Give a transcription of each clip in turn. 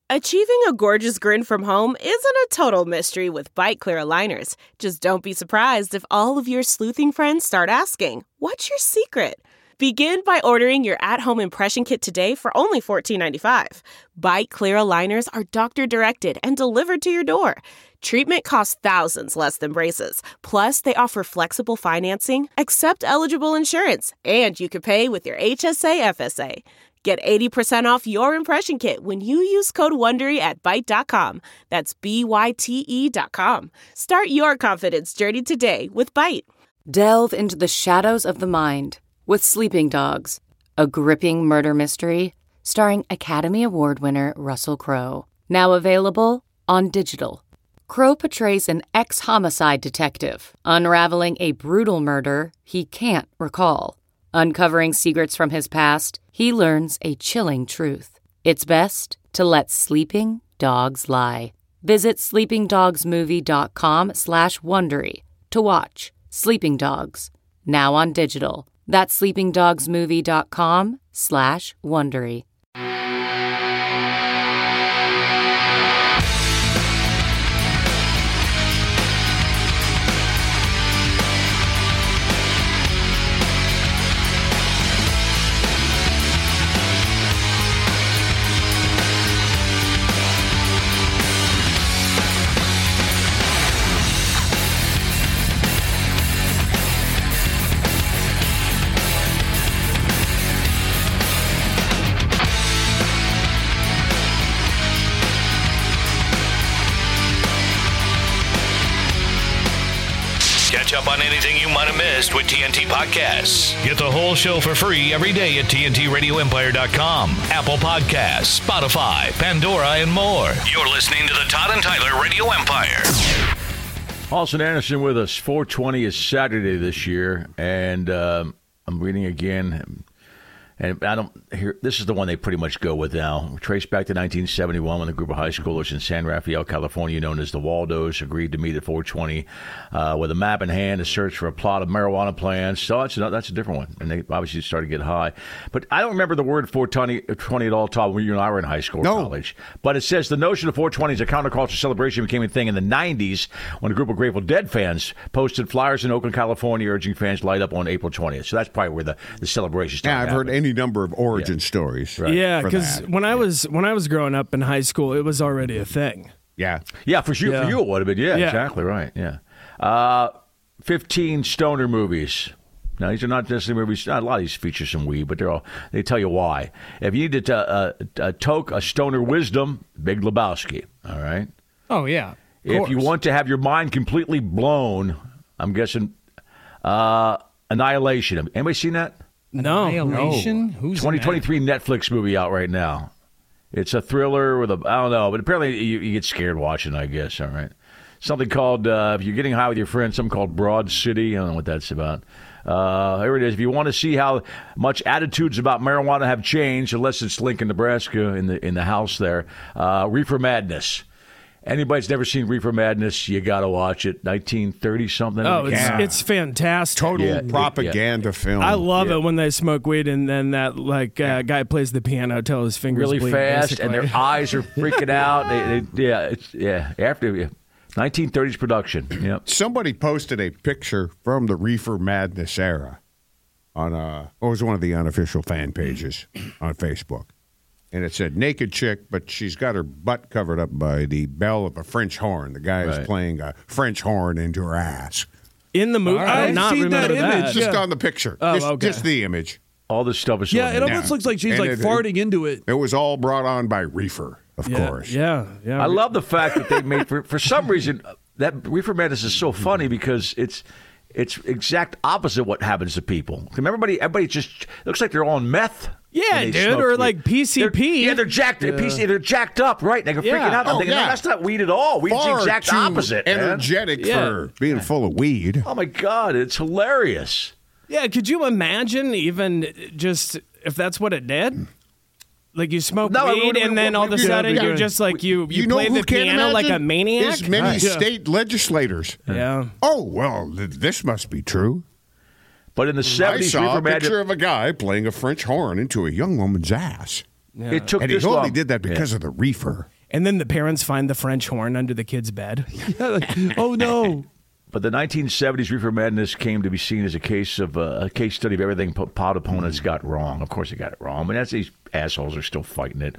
Achieving a gorgeous grin from home isn't a total mystery with Byte Clear aligners. Just don't be surprised if all of your sleuthing friends start asking, "What's your secret?" Begin by ordering your at-home impression kit today for only $14.95. Byte Clear aligners are doctor-directed and delivered to your door. Treatment costs thousands less than braces. Plus, they offer flexible financing, accept eligible insurance, and you can pay with your HSA FSA. Get 80% off your impression kit when you use code WONDERY at Byte.com. That's BYTE.com. Start your confidence journey today with Byte. Delve into the shadows of the mind with Sleeping Dogs, a gripping murder mystery starring Academy Award winner Russell Crowe. Now available on digital. Crowe portrays an ex-homicide detective unraveling a brutal murder he can't recall. Uncovering secrets from his past, he learns a chilling truth. It's best to let sleeping dogs lie. Visit sleepingdogsmovie.com/Wondery to watch Sleeping Dogs, now on digital. That's sleepingdogsmovie.com/Wondery. Catch up on anything you might have missed with TNT Podcasts. Get the whole show for free every day at TNTRadioEmpire.com, Apple Podcasts, Spotify, Pandora, and more. You're listening to the Todd and Tyler Radio Empire. Austin Anderson with us. 420 is Saturday this year, and I'm reading again. And I don't hear. This is the one they pretty much go with now. Traced back to 1971 when a group of high schoolers in San Rafael, California, known as the Waldos, agreed to meet at 420 with a map in hand to search for a plot of marijuana plants. So that's a different one. And they obviously started to get high. But I don't remember the word 420 at all, Todd, when you and I were in high school or college. But it says the notion of 420 as a counterculture celebration became a thing in the 90s when a group of Grateful Dead fans posted flyers in Oakland, California, urging fans to light up on April 20th. So that's probably where the celebration started. Yeah, I've heard any number of origin stories. Right. Yeah, because when I was growing up in high school, it was already a thing. Yeah, for you it would have been. Yeah, exactly right. Yeah, 15 stoner movies. Now these are not necessarily movies. A lot of these feature some weed, but they tell you why. If you need to toke a stoner wisdom, Big Lebowski. All right. Oh yeah. If you want to have your mind completely blown, I'm guessing Annihilation. Anybody seen that? No. Annihilation? Who's 2023 Netflix movie out right now. It's a thriller with I don't know, but apparently you get scared watching, I guess, all right. Something called, if you're getting high with your friends, something called Broad City. I don't know what that's about. Here it is. If you want to see how much attitudes about marijuana have changed, unless it's Lincoln, Nebraska, in the house there, Reefer Madness. Anybody's never seen Reefer Madness, you got to watch it. 1930-something. Oh, it's fantastic. Total propaganda film. I love it when they smoke weed and then that guy plays the piano till his fingers really bleed, fast, basically. and their eyes are freaking out. After 1930s production. Yep. Somebody posted a picture from the Reefer Madness era on it was one of the unofficial fan pages on Facebook. And it said naked chick, but she's got her butt covered up by the bell of a French horn. The guy is playing a French horn into her ass. In the movie? I did not remember that. Image. Just on the picture. Just the image. All this stuff is it almost looks like she's farting into it. It was all brought on by Reefer, of course. Yeah. I love the fact that they made, for some reason, that Reefer Madness is so funny because it's exact opposite what happens to people. Everybody just looks like they're on meth. Yeah, dude, or like PCP. They're jacked. They're jacked up, right? They're freaking out. I'm thinking, that's not weed at all. Weed's the exact opposite. Energetic for being full of weed. Oh my God, it's hilarious. Yeah, could you imagine even just if that's what it did? Like you smoke weed and then all of a sudden you're just like you play the piano like a maniac? There's many state legislators. Yeah. Oh, well, this must be true. But in the 70s, I saw a picture of a guy playing a French horn into a young woman's ass. Yeah. It took and this he only long. did that because of the reefer. And then the parents find the French horn under the kid's bed. Yeah, like, oh, no. But the 1970s Reefer Madness came to be seen as a case study of everything pod opponents got wrong. Of course, they got it wrong, but these assholes are still fighting it.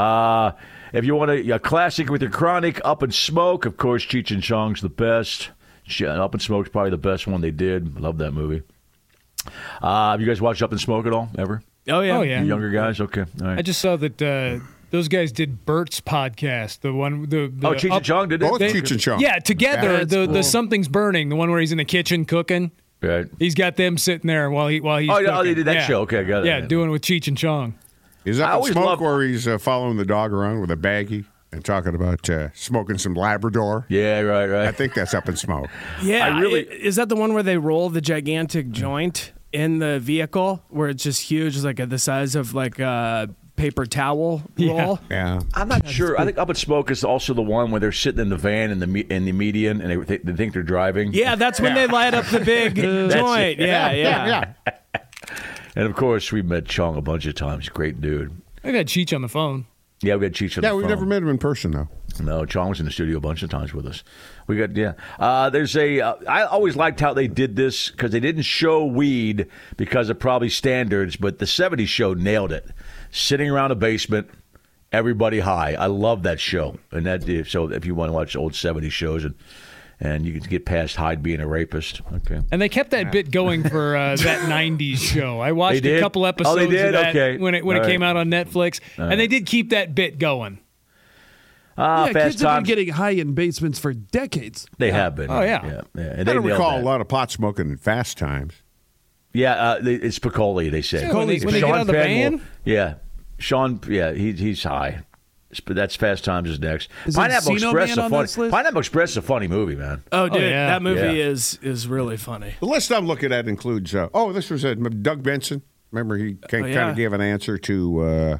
If you want a classic with your chronic, Up in Smoke, of course, Cheech and Chong's the best. Up in Smoke's probably the best one they did. Love that movie. Have you guys watched Up in Smoke at all, ever? Oh, yeah. Oh, yeah. You younger guys? Okay. All right. I just saw that those guys did Bert's podcast. The one, Cheech and Chong did it? Both Cheech and Chong. Yeah, together. That's The Something's Burning, the one where he's in the kitchen cooking. Right. He's got them sitting there while he's they did that show. Okay, I got it. Yeah, doing it with Cheech and Chong. Is I Up in always Smoke love- where he's following the dog around with a baggie and talking about smoking some Labrador? Yeah, right. I think that's Up in Smoke. Yeah. Is that the one where they roll the gigantic joint in the vehicle where it's just huge, like the size of like a paper towel roll? Yeah. I'm not sure. I think Up in Smoke is also the one where they're sitting in the van in the median and they think they're driving. Yeah, that's when they light up the big joint. Yeah. And of course, we met Chong a bunch of times. Great dude. I got Cheech on the phone. Yeah, we had Cheech on the phone. We've never met him in person, though. No, Chong was in the studio a bunch of times with us. We got there's I always liked how they did this because they didn't show weed because of probably standards, but the 70s show nailed it. Sitting around a basement, everybody high. I love that show. And so if you want to watch old 70s shows and you can get past Hyde being a rapist, okay. And they kept that bit going for that 90s show. I watched They a did? couple episodes Oh, they did? of that Okay. when it All came right. out on Netflix. And they did keep that bit going. Yeah, Fast kids have been Times. getting high in basements for decades. They have been. Oh, yeah. And I they don't nailed recall that. a lot of pot smoking in Fast Times. Yeah, it's Piccoli, they say. Yeah, when they get out of the van? Yeah. Sean, he's high. But that's Fast Times is next. Is Pineapple Encino Express Man is on funny. this list? Pineapple Express is a funny movie, man. Oh, dude, yeah. that movie Yeah. is really funny. The list I'm looking at includes, this was Doug Benson. Remember, he kind of gave an answer to,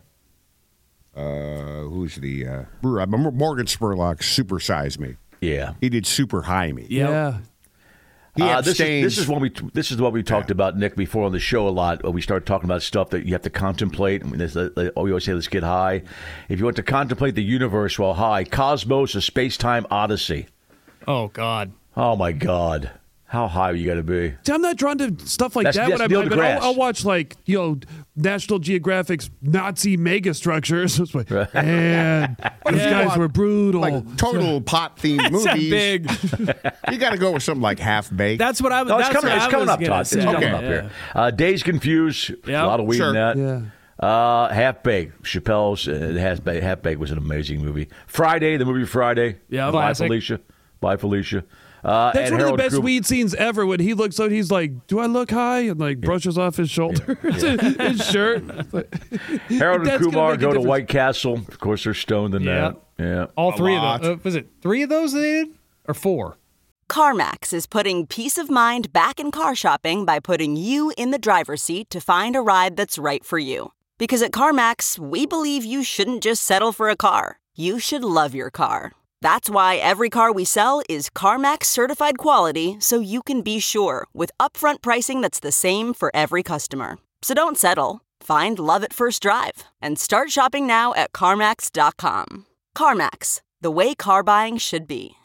who's the, Morgan Spurlock's Super Size Me. Yeah. He did Super High Me. Yeah. He abstains. This is what we talked about, Nick, before on the show a lot. We started talking about stuff that you have to contemplate. We always say, let's get high. If you want to contemplate the universe while high, Cosmos: A Space-Time Odyssey. Oh, God. Oh, my God. How high you got to be? See, I'm not drawn to stuff like That's that. Neil But deGrasse. I'll watch National Geographic's Nazi megastructures. It's like, man, these guys were brutal. Like total pot-themed That's movies. big. You got to go with something like Half Baked. That's what I was. No, it's that's coming, what it's I coming was up, gonna Todd. It's say. coming Okay. up here. Days Confused. Yeah. A lot of weed Sure. in that. Yeah. Half Baked. Chappelle's Half Baked was an amazing movie. Friday, the movie Friday. Yeah, Bye, classic. Felicia. Bye, Felicia. That's and one of the Harold best Kumar. weed scenes ever. When he looks out, he's like, "Do I look high?" And brushes off his shoulder, his shirt. Harold and That's gonna Kumar make a go to difference. White Castle. Of course, they're stoned in Yeah. that. Yeah. All three lot. of those. Was it 3 of those they did? Or 4? CarMax is putting peace of mind back in car shopping by putting you in the driver's seat to find a ride that's right for you. Because at CarMax, we believe you shouldn't just settle for a car. You should love your car. That's why every car we sell is CarMax certified quality, so you can be sure with upfront pricing that's the same for every customer. So don't settle. Find love at first drive and start shopping now at CarMax.com. CarMax, the way car buying should be.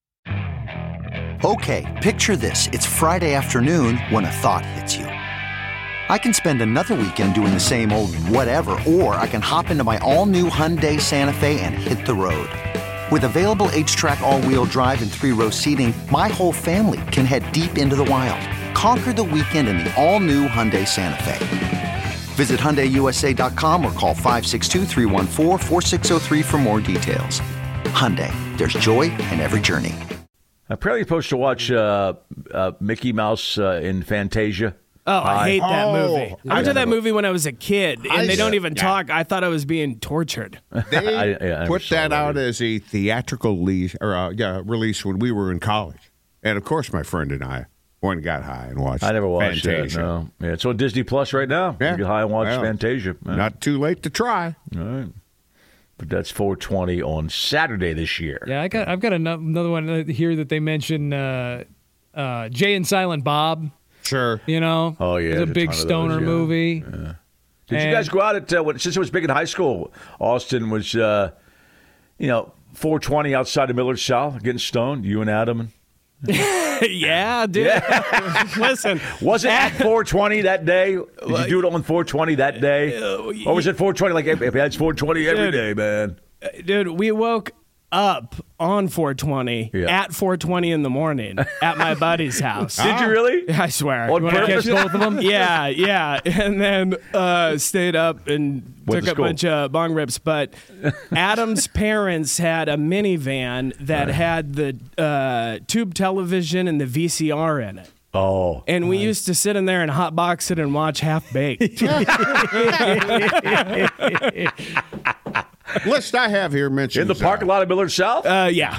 Okay, picture this. It's Friday afternoon when a thought hits you. I can spend another weekend doing the same old whatever, or I can hop into my all-new Hyundai Santa Fe and hit the road. With available H-Track all-wheel drive and 3-row seating, my whole family can head deep into the wild. Conquer the weekend in the all-new Hyundai Santa Fe. Visit HyundaiUSA.com or call 562-314-4603 for more details. Hyundai, there's joy in every journey. Apparently, you're supposed to watch Mickey Mouse in Fantasia. Oh, I hate that movie. I went to that never- movie when I was a kid, and they don't even talk. I thought I was being tortured. They I never put saw that that out either. as a theatrical release when we were in college. And, of course, my friend and I went and got high and watched I never watched Fantasia. that. No. Yeah, it's on Disney Plus right now. Yeah. You get high and watch Well, Fantasia. Yeah. Not too late to try. All right. But that's 420 on Saturday this year. Yeah, I've got another one here that they mentioned, Jay and Silent Bob. Sure. You know? Oh, yeah, It's a there's a big ton of stoner those, yeah. movie. Did you guys go out at since it was big in high school? Austin was 420 outside of Millard South, getting stoned, you and Adam. Yeah, dude. Yeah. Listen. Was it at 420 that day? Did you do it on 420 that day? Or was it 420? Like, if it's 420 every day, man. Dude, we woke up on 420 at 420 in the morning at my buddy's house. Did you really? I swear. On purpose? Catch both of them? Yeah. And then stayed up and took a bunch of bong rips. But Adam's parents had a minivan that had the tube television and the VCR in it. Oh. And we used to sit in there and hotbox it and watch Half Baked. List I have here mentions in the parking lot of Millard South? Yeah.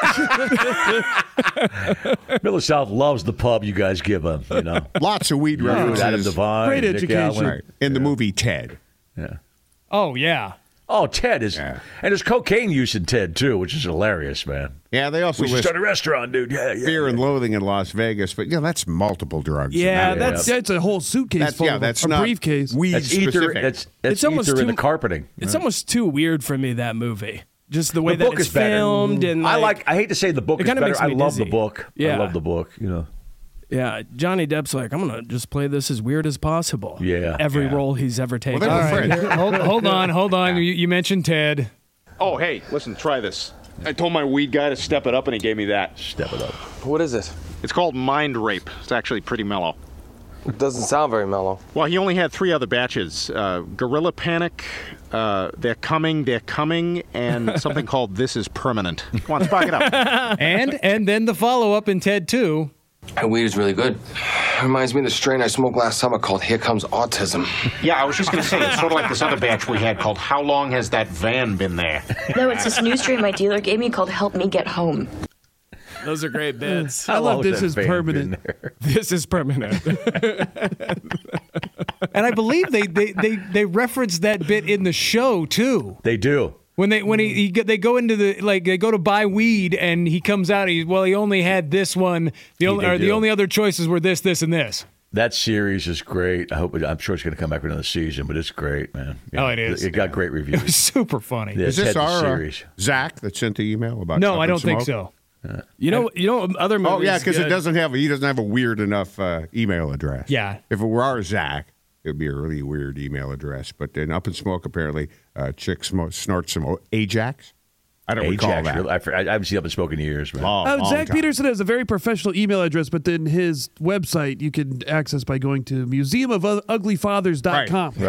Millard South loves the pub you guys give them, Lots of weed references. Adam Devine. Great education. Right. In the movie Ted. Yeah. Oh, yeah. Oh, Ted is, and there's cocaine use in Ted too, which is hilarious, man. Yeah, they also we should start a restaurant, dude. Yeah. Fear and Loathing in Las Vegas, but that's multiple drugs. Yeah, that's a whole suitcase full of that's a not briefcase. Weed that's specific. That's it's almost ether in the carpeting. It's almost too weird for me, that movie. Just the way the that book it's is better. filmed, and I hate to say the book is better. I love the book. Yeah. I love the book. Yeah, Johnny Depp's like, I'm gonna just play this as weird as possible. Yeah, every role he's ever taken. Well, All right. hold on. You mentioned Ted. Oh, hey, listen, try this. I told my weed guy to step it up, and he gave me that. Step it up. What is it? It's called Mind Rape. It's actually pretty mellow. It doesn't sound very mellow. Well, he only had 3 other batches. Gorilla Panic, They're Coming, and something called This Is Permanent. Come on, spark it up. And then the follow-up in Ted 2. That weed is really good. Reminds me of the strain I smoked last summer called Here Comes Autism. Yeah, I was just going to say, it's sort of like this other batch we had called How Long Has That Van Been There? No, it's this new strain my dealer gave me called Help Me Get Home. Those are great bits. I love This Is Permanent. This is permanent. And I believe they referenced that bit in the show too. They do. When they go into they go to buy weed and he comes out. He only had this one. The only other choices were this, and this. That series is great. I'm sure it's going to come back for another season, but it's great, man. It is. It got great reviews. It was super funny. Yeah, is this our series? Zach that sent the email about? No, I don't think so. You know, other movies. Oh yeah, because he doesn't have a weird enough email address. Yeah. If it were our Zach, it would be a really weird email address. But then Up in Smoke, apparently, Chick snorts some Ajax. I don't recall that. Really? I haven't seen Up in Smoke in years. Man. Zach Peterson has a very professional email address, but then his website you can access by going to museumofuglyfathers.com.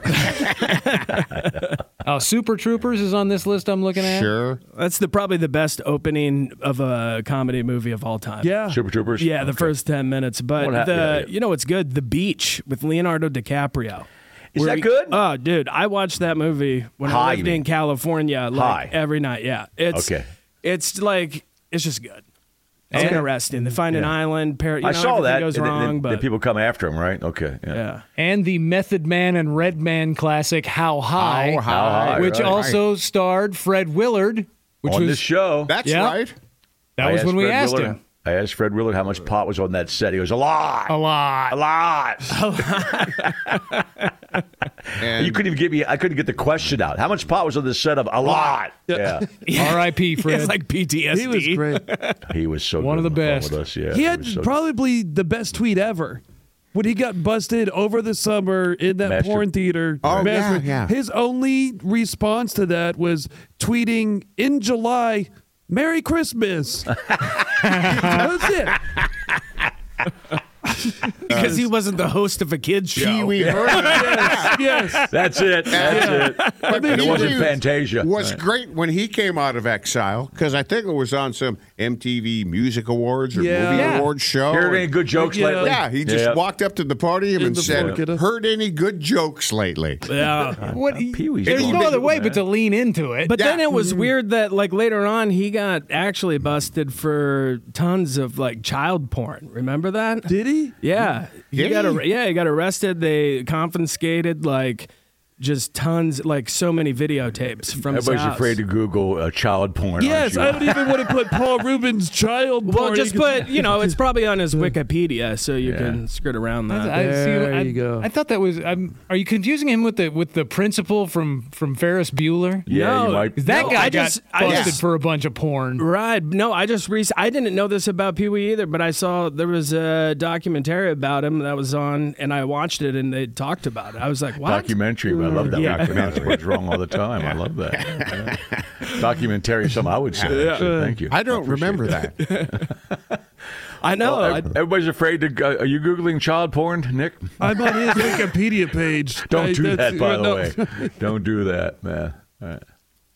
Right. Super Troopers is on this list I'm looking at. Sure. That's probably the best opening of a comedy movie of all time. Yeah. Super Troopers? Yeah, the first 10 minutes. But it's good. The Beach with Leonardo DiCaprio. Is that good? Oh, dude, I watched that movie when I lived in California every night. Yeah. It's like, it's just good. It's interesting. They find an island. I saw that. Goes wrong, but people come after him, right? Okay. Yeah. And the Method Man and Redman classic How High, which also starred Fred Willard, which on was this show. That's right. That was when we asked him. I asked Fred Willard how much pot was on that set. He goes, a lot. And you couldn't even get me. I couldn't get the question out. How much pot was on this set of a lot? Yeah. R.I.P. Fred. It's like PTSD. He was great. He was so one good of the best. With us. Yeah, he had probably the best tweet ever. When he got busted over the summer in that porn theater. Oh, yeah. His only response to that was tweeting in July, Merry Christmas. That's it. Because he wasn't the host of a kids show. Pee-wee yes. That's it. But it wasn't Fantasia. Was great when he came out of exile, because I think it was on some MTV Music Awards or Movie Awards show. Heard any good jokes lately? Yeah, he just walked up to the podium and said, heard any good jokes lately? Yeah. There's no other way but to lean into it. But then it was weird that later on he got actually busted for tons of child porn. Remember that? Did he? Yeah. He got arrested. They confiscated just tons, like so many videotapes from his Everybody's house. afraid to Google child porn. Yes, I don't even want to put Paul Rubens child porn. Well, just put, it's probably on his Wikipedia, so you can skirt around that. There you go. I thought that was. Are you confusing him with the principal from Ferris Bueller? Yeah, you might. That guy got busted for a bunch of porn. Right. No, I didn't know this about Pee Wee either, but I saw there was a documentary about him that was on, and I watched it, and they talked about it. I was like, what? Documentary. I love that. Documentary. What's wrong all the time. I love that. Yeah. Documentary is something I would say. Actually. Thank you. I don't remember that. I know. Well, everybody's afraid to. Are you Googling child porn, Nick? I'm on his Wikipedia page. Don't do that, by the way. Don't do that, man. All right.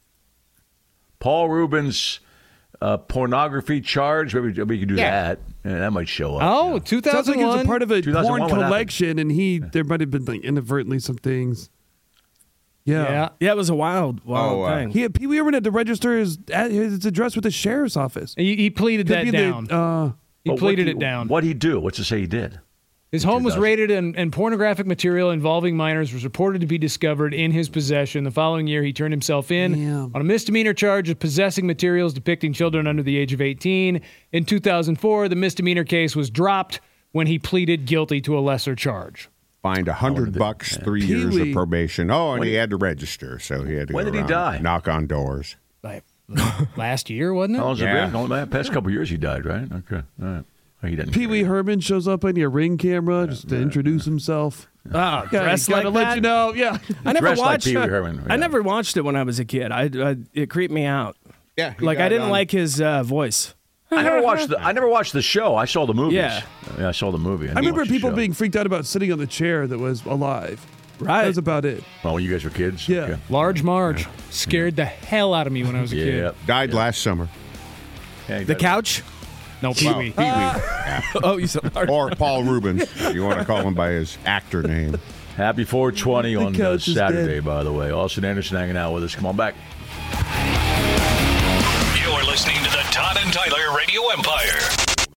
Paul Rubens, pornography charge. Maybe we could do that. Yeah, that might show up. Oh, 2001. Sounds like it was a part of a porn 2001, collection, and there might have been like inadvertently some things. Yeah, it was a wild thing. Pee Wee Herman had to register his address with the sheriff's office. He pleaded that down. He pleaded it down. What'd he do? What's it say he did? His home was raided and pornographic material involving minors was reported to be discovered in his possession. The following year, he turned himself in on a misdemeanor charge of possessing materials depicting children under the age of 18. In 2004, the misdemeanor case was dropped when he pleaded guilty to a lesser charge. Fined $100, 3 years of probation. Oh, and he had to register, so he had to. When go did he around, die? Knock on doors. Last year, wasn't it? How long's it been? Only the past couple of years he died, right? Okay, all right. He didn't. Pee Wee Herman shows up on your Ring camera just to introduce himself. Oh, dressed like gotta that? let you know. Yeah, I never Dressed watched. like Pee Wee Herman. I never watched it when I was a kid. It creeped me out. Yeah, like I didn't like his voice. I never watched the show. I saw the movies. Yeah, I saw the movie. I remember people being freaked out about sitting on the chair that was alive. Right, that was about it. Oh, when you guys were kids. Yeah, okay. Large Marge scared the hell out of me when I was a kid. Died last summer. The couch. No, Pee Wee. Yeah. Oh, you said or Paul Rubens. You want to call him by his actor name. Happy 420 on Saturday, by the way. Austin Anderson hanging out with us. Come on back. You're listening to the Todd and Tyler Radio Empire.